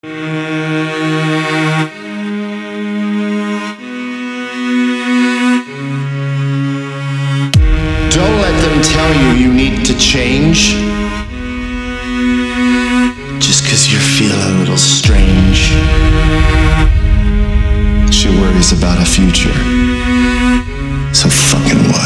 Don't let them tell you you need to change. Just 'cause you feel a little strange. She worries about a future. So fucking what?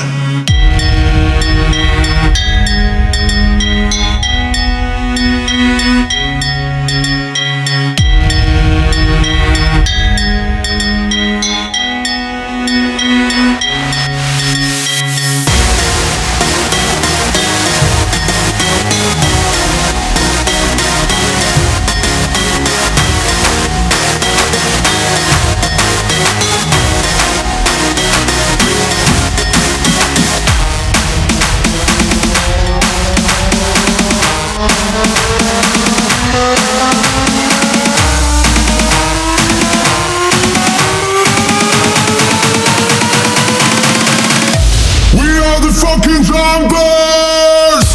Fucking zombies!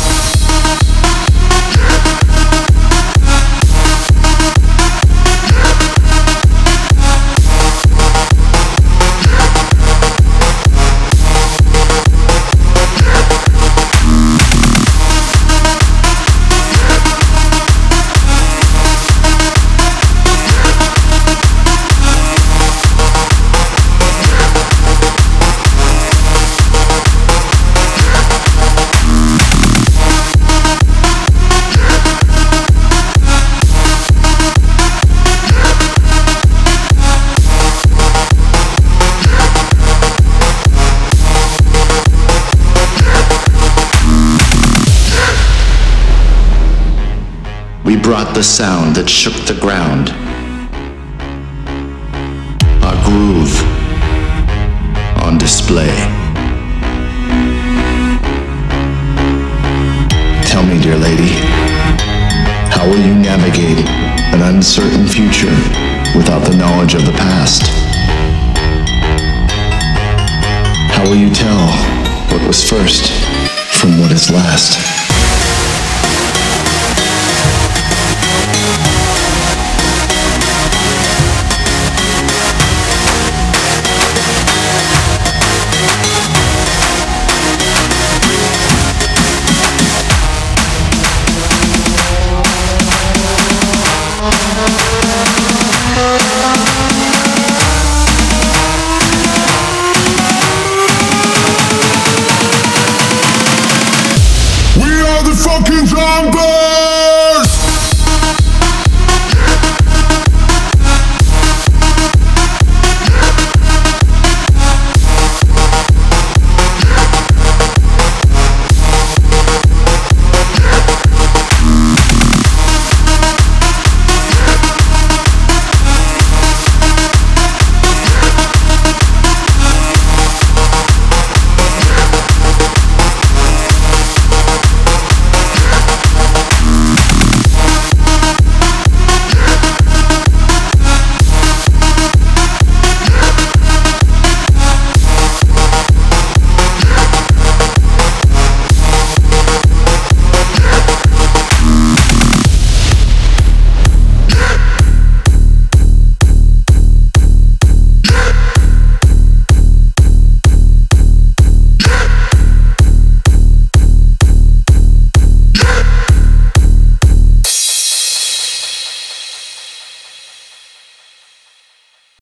We brought the sound that shook the ground. Our groove on display. Tell me, dear lady, how will you navigate an uncertain future without the knowledge of the past? How will you tell what was first from what is last?